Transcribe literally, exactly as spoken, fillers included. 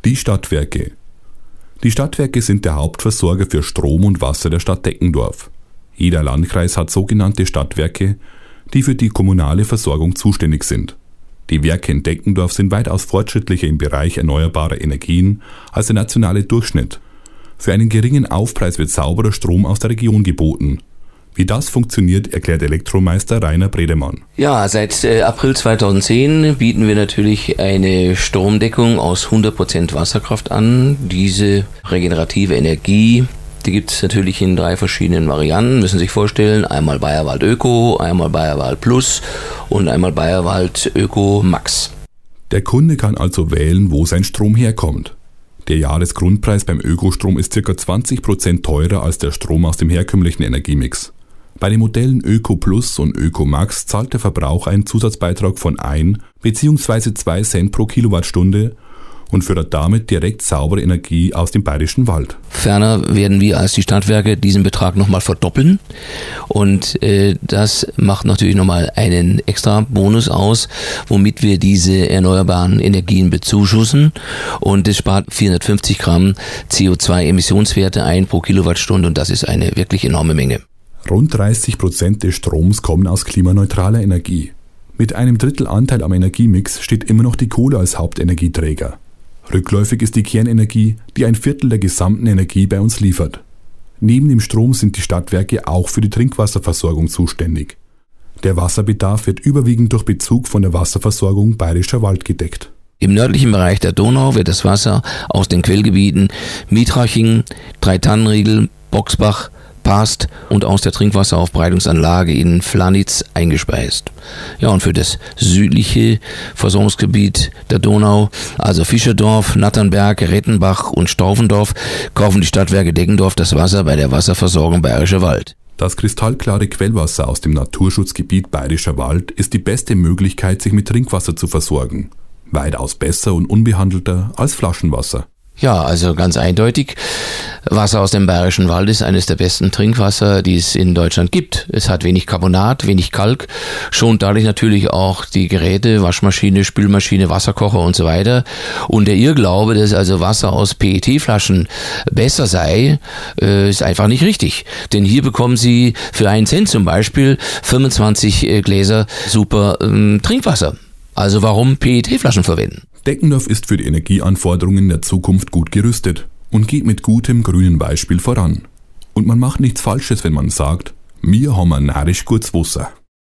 Die Stadtwerke. Die Stadtwerke sind der Hauptversorger für Strom und Wasser der Stadt Deckendorf. Jeder Landkreis hat sogenannte Stadtwerke, die für die kommunale Versorgung zuständig sind. Die Werke in Deckendorf sind weitaus fortschrittlicher im Bereich erneuerbarer Energien als der nationale Durchschnitt. Für einen geringen Aufpreis wird sauberer Strom aus der Region geboten. Wie das funktioniert, erklärt Elektromeister Rainer Bredemann. Ja, seit äh, April zweitausendzehn bieten wir natürlich eine Stromdeckung aus hundert Prozent Wasserkraft an. Diese regenerative Energie, die gibt es natürlich in drei verschiedenen Varianten, müssen Sie sich vorstellen. Einmal Bayerwald Öko, einmal Bayerwald Plus und einmal Bayerwald Öko Max. Der Kunde kann also wählen, wo sein Strom herkommt. Der Jahresgrundpreis beim Ökostrom ist ca. zwanzig Prozent teurer als der Strom aus dem herkömmlichen Energiemix. Bei den Modellen Öko Plus und Öko Max zahlt der Verbraucher einen Zusatzbeitrag von ein bzw. zwei Cent pro Kilowattstunde und fördert damit direkt saubere Energie aus dem Bayerischen Wald. Ferner werden wir als die Stadtwerke diesen Betrag nochmal verdoppeln und äh, das macht natürlich nochmal einen extra Bonus aus, womit wir diese erneuerbaren Energien bezuschussen und es spart vierhundertfünfzig Gramm C O zwei Emissionswerte ein pro Kilowattstunde und das ist eine wirklich enorme Menge. Rund dreißig Prozent des Stroms kommen aus klimaneutraler Energie. Mit einem Drittel Anteil am Energiemix steht immer noch die Kohle als Hauptenergieträger. Rückläufig ist die Kernenergie, die ein Viertel der gesamten Energie bei uns liefert. Neben dem Strom sind die Stadtwerke auch für die Trinkwasserversorgung zuständig. Der Wasserbedarf wird überwiegend durch Bezug von der Wasserversorgung Bayerischer Wald gedeckt. Im nördlichen Bereich der Donau wird das Wasser aus den Quellgebieten Mietraching, Dreitannenriegel, Boxbach, Past und aus der Trinkwasseraufbereitungsanlage in Flanitz eingespeist. Ja, und für das südliche Versorgungsgebiet der Donau, also Fischerdorf, Natternberg, Rettenbach und Staufendorf, kaufen die Stadtwerke Deckendorf das Wasser bei der Wasserversorgung Bayerischer Wald. Das kristallklare Quellwasser aus dem Naturschutzgebiet Bayerischer Wald ist die beste Möglichkeit, sich mit Trinkwasser zu versorgen. Weitaus besser und unbehandelter als Flaschenwasser. Ja, also ganz eindeutig, Wasser aus dem Bayerischen Wald ist eines der besten Trinkwasser, die es in Deutschland gibt. Es hat wenig Carbonat, wenig Kalk, schont dadurch natürlich auch die Geräte, Waschmaschine, Spülmaschine, Wasserkocher und so weiter. Und der Irrglaube, dass also Wasser aus P E T-Flaschen besser sei, ist einfach nicht richtig. Denn hier bekommen Sie für einen Cent zum Beispiel fünfundzwanzig Gläser super ähm, Trinkwasser. Also warum P E T-Flaschen verwenden? Deckendorf ist für die Energieanforderungen der Zukunft gut gerüstet und geht mit gutem grünen Beispiel voran. Und man macht nichts Falsches, wenn man sagt, wir haben ein narrisch gutes Wasser.